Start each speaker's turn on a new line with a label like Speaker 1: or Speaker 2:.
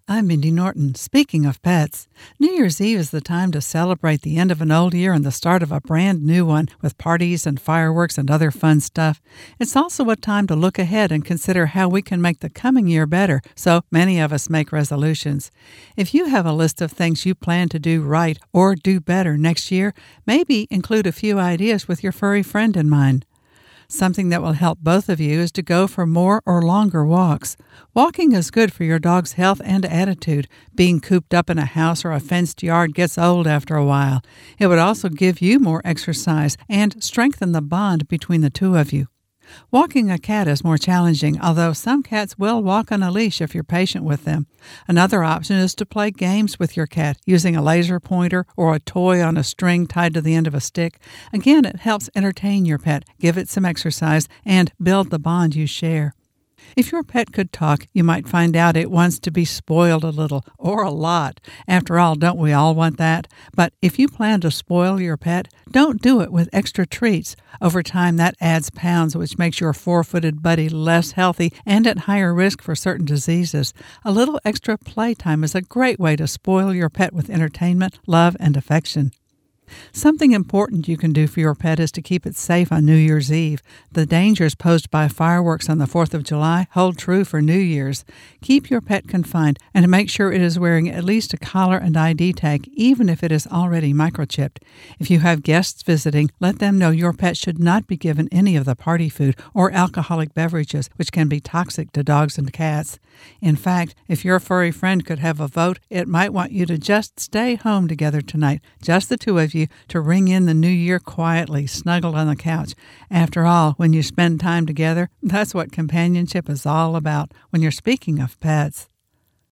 Speaker 1: I'm Mindy Norton. Speaking of pets, New Year's Eve is the time to celebrate the end of an old year and the start of a brand new one with parties and fireworks and other fun stuff. It's also a time to look ahead and consider how we can make the coming year better, so many of us make resolutions. If you have a list of things you plan to do right or do better next year, maybe include a few ideas with your furry friend in mind. Something that will help both of you is to go for more or longer walks. Walking is good for your dog's health and attitude. Being cooped up in a house or a fenced yard gets old after a while. It would also give you more exercise and strengthen the bond between the two of you. Walking a cat is more challenging, although some cats will walk on a leash if you're patient with them. Another option is to play games with your cat using a laser pointer or a toy on a string tied to the end of a stick. Again, it helps entertain your pet, give it some exercise, and build the bond you share. If your pet could talk, you might find out it wants to be spoiled a little, or a lot. After all, don't we all want that? But if you plan to spoil your pet, don't do it with extra treats. Over time, that adds pounds, which makes your four-footed buddy less healthy and at higher risk for certain diseases. A little extra playtime is a great way to spoil your pet with entertainment, love, and affection. Something important you can do for your pet is to keep it safe on New Year's Eve. The dangers posed by fireworks on the 4th of July hold true for New Year's. Keep your pet confined and make sure it is wearing at least a collar and ID tag, even if it is already microchipped. If you have guests visiting, let them know your pet should not be given any of the party food or alcoholic beverages, which can be toxic to dogs and cats. In fact, if your furry friend could have a vote, it might want you to just stay home together tonight, just the two of you, to ring in the new year quietly, snuggled on the couch. After all, when you spend time together, that's what companionship is all about when you're speaking of pets.